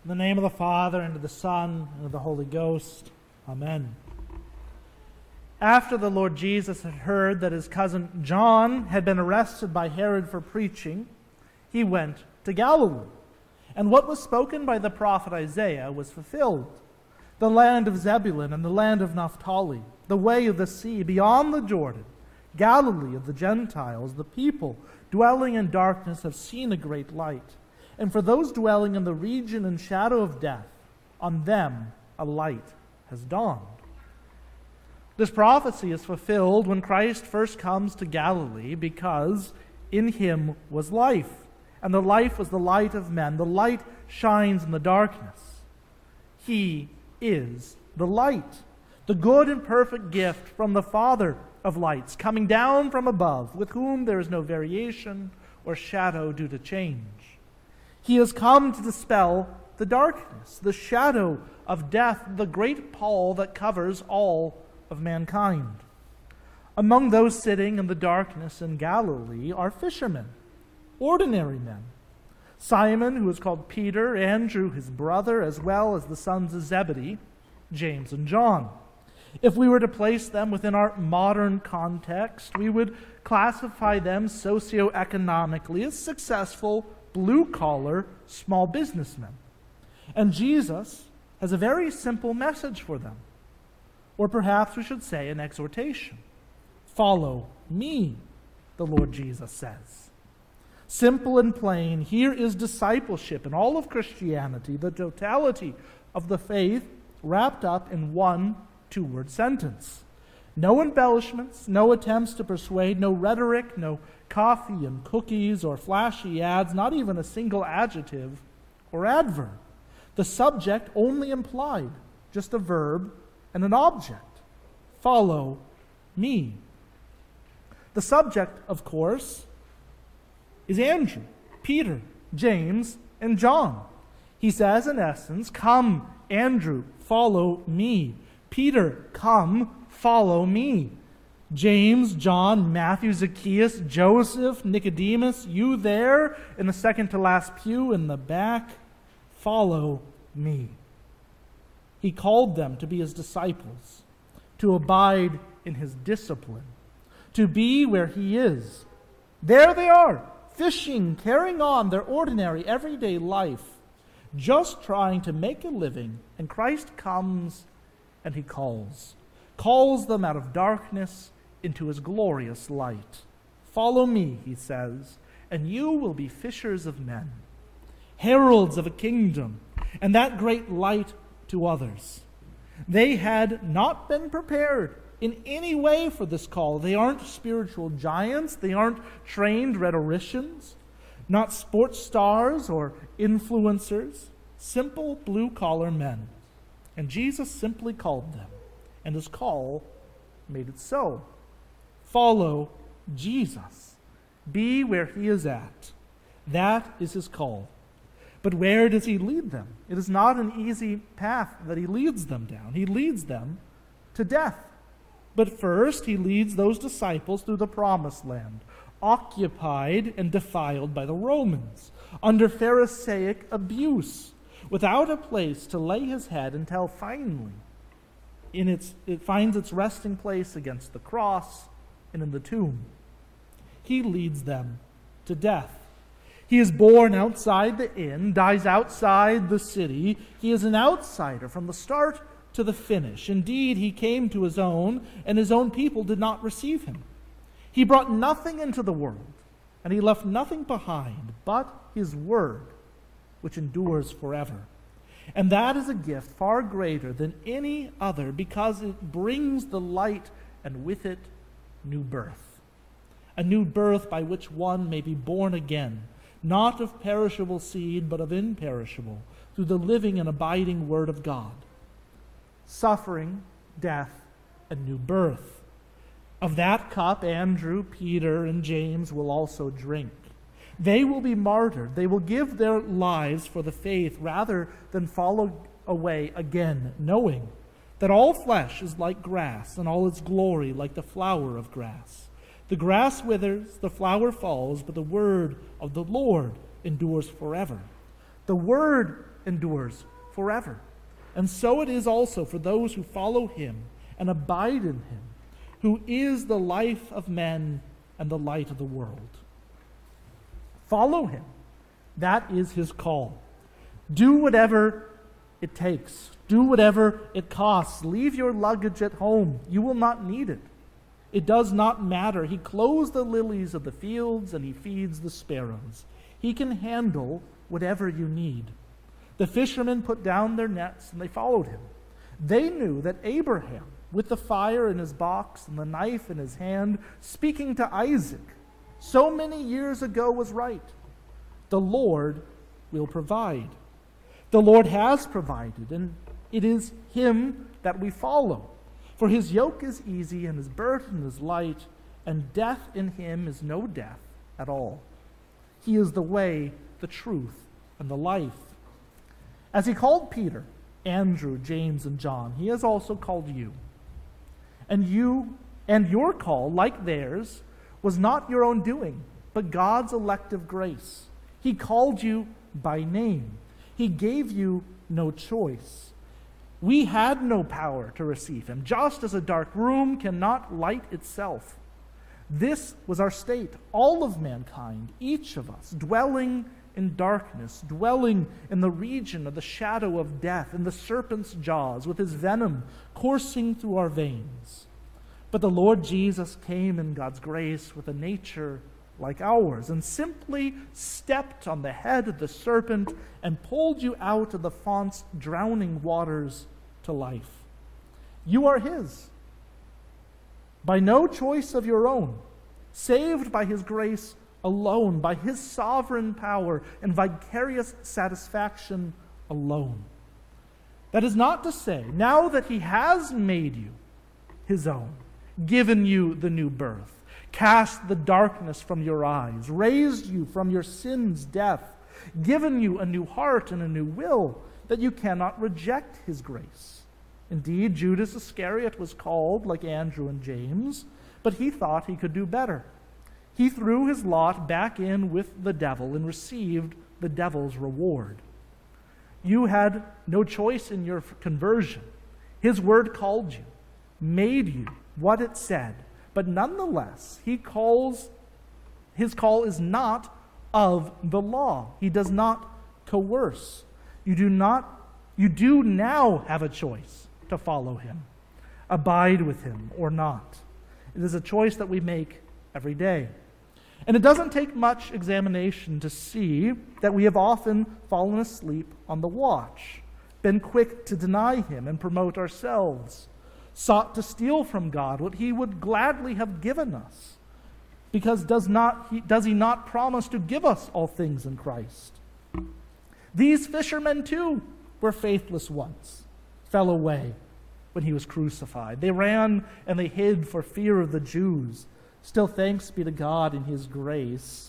In the name of the Father, and of the Son, and of the Holy Ghost. Amen. After the Lord Jesus had heard that his cousin John had been arrested by Herod for preaching, he went to Galilee. And what was spoken by the prophet Isaiah was fulfilled. The land of Zebulun and the land of Naphtali, the way of the sea beyond the Jordan, Galilee of the Gentiles, the people dwelling in darkness have seen a great light. And for those dwelling in the region and shadow of death, on them a light has dawned. This prophecy is fulfilled when Christ first comes to Galilee, because in him was life, and the life was the light of men. The light shines in the darkness. He is the light, the good and perfect gift from the Father of lights, coming down from above, with whom there is no variation or shadow due to change. He has come to dispel the darkness, the shadow of death, the great pall that covers all of mankind. Among those sitting in the darkness in Galilee are fishermen, ordinary men. Simon, who is called Peter, Andrew, his brother, as well as the sons of Zebedee, James and John. If we were to place them within our modern context, we would classify them socioeconomically as successful, blue-collar, small businessmen. And Jesus has a very simple message for them. Or perhaps we should say an exhortation. Follow me, the Lord Jesus says. Simple and plain, here is discipleship in all of Christianity, the totality of the faith wrapped up in one two-word sentence. No embellishments, no attempts to persuade, no rhetoric, no coffee and cookies or flashy ads, not even a single adjective or adverb. The subject only implied, just a verb and an object. Follow me. The subject, of course, is Andrew, Peter, James, and John. He says, in essence, come, Andrew, follow me. Peter, come, follow me. James, John, Matthew, Zacchaeus, Joseph, Nicodemus, you there in the second to last pew in the back, follow me. He called them to be his disciples, to abide in his discipline, to be where he is. There they are, fishing, carrying on their ordinary, everyday life, just trying to make a living, and Christ comes and he calls them out of darkness into his glorious light. Follow me, he says, and you will be fishers of men, heralds of a kingdom, and that great light to others. They had not been prepared in any way for this call. They aren't spiritual giants. They aren't trained rhetoricians, not sports stars or influencers, simple blue-collar men. And Jesus simply called them, and his call made it so. Follow Jesus. Be where he is at. That is his call. But where does he lead them? It is not an easy path that he leads them down. He leads them to death. But first, he leads those disciples through the promised land, occupied and defiled by the Romans, under Pharisaic abuse, without a place to lay his head until finally it finds its resting place against the cross and in the tomb. He leads them to death. He is born outside the inn, dies outside the city. He is an outsider from the start to the finish. Indeed, he came to his own, and his own people did not receive him. He brought nothing into the world, and he left nothing behind but his word, which endures forever. And that is a gift far greater than any other, because it brings the light, and with it, new birth. A new birth by which one may be born again, not of perishable seed, but of imperishable, through the living and abiding Word of God. Suffering, death, and new birth. Of that cup, Andrew, Peter, and James will also drink. They will be martyred. They will give their lives for the faith rather than fall away again, knowing that all flesh is like grass, and all its glory like the flower of grass. The grass withers, the flower falls, but the word of the Lord endures forever. The word endures forever. And so it is also for those who follow him and abide in him, who is the life of men and the light of the world. Follow him. That is his call. Do whatever it takes. Do whatever it costs. Leave your luggage at home. You will not need it. It does not matter. He clothes the lilies of the fields and he feeds the sparrows. He can handle whatever you need. The fishermen put down their nets and they followed him. They knew that Abraham, with the fire in his box and the knife in his hand, speaking to Isaac so many years ago, was right. The Lord will provide. The Lord has provided, and it is him that we follow. For his yoke is easy and his burden is light, and death in him is no death at all. He is the way, the truth, and the life. As he called Peter, Andrew, James, and John, he has also called you. And your call, like theirs, was not your own doing, but God's elective grace. He called you by name. He gave you no choice. We had no power to receive him, just as a dark room cannot light itself. This was our state, all of mankind, each of us, dwelling in darkness, dwelling in the region of the shadow of death, in the serpent's jaws, with his venom coursing through our veins. But the Lord Jesus came in God's grace with a nature like ours, and simply stepped on the head of the serpent and pulled you out of the font's drowning waters to life. You are his, by no choice of your own, saved by his grace alone, by his sovereign power and vicarious satisfaction alone. That is not to say, now that he has made you his own, given you the new birth, cast the darkness from your eyes, raised you from your sin's death, given you a new heart and a new will, that you cannot reject his grace. Indeed, Judas Iscariot was called like Andrew and James, but he thought he could do better. He threw his lot back in with the devil and received the devil's reward. You had no choice in your conversion. His word called you, made you what it said, but nonetheless, his call is not of the law. He does not coerce. You do now have a choice to follow him, abide with him or not. It is a choice that we make every day. And it doesn't take much examination to see that we have often fallen asleep on the watch, been quick to deny him and promote ourselves, sought to steal from God what he would gladly have given us, because does he not promise to give us all things in Christ? These fishermen too were faithless once, fell away when he was crucified. They ran and they hid for fear of the Jews. Still, thanks be to God in his grace,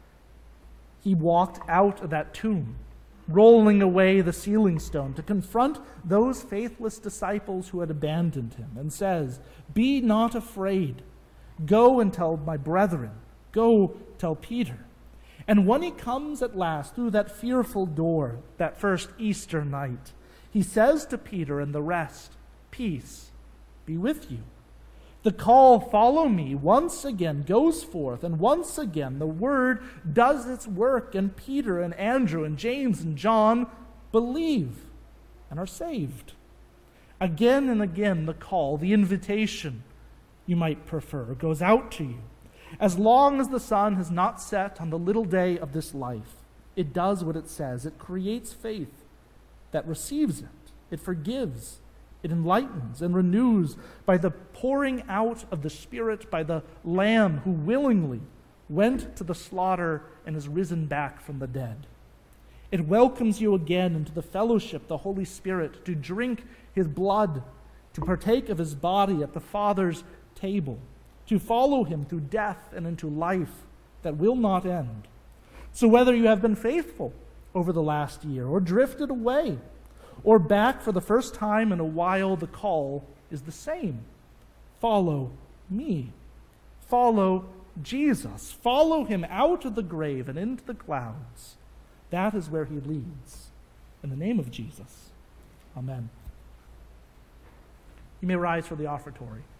he walked out of that tomb, rolling away the sealing stone to confront those faithless disciples who had abandoned him, and says, "Be not afraid. Go and tell my brethren. Go tell Peter." And when he comes at last through that fearful door, that first Easter night, he says to Peter and the rest, "Peace be with you." The call, "Follow me," once again goes forth, and once again the word does its work, and Peter and Andrew and James and John believe and are saved. Again and again the call, the invitation, you might prefer, goes out to you. As long as the sun has not set on the little day of this life, it does what it says. It creates faith that receives it. It forgives. It enlightens and renews by the pouring out of the Spirit, by the Lamb who willingly went to the slaughter and is risen back from the dead. It welcomes you again into the fellowship, the Holy Spirit, to drink his blood, to partake of his body at the Father's table, to follow him through death and into life that will not end. So whether you have been faithful over the last year or drifted away, or back for the first time in a while, the call is the same. Follow me. Follow Jesus. Follow him out of the grave and into the clouds. That is where he leads. In the name of Jesus. Amen. You may rise for the offertory.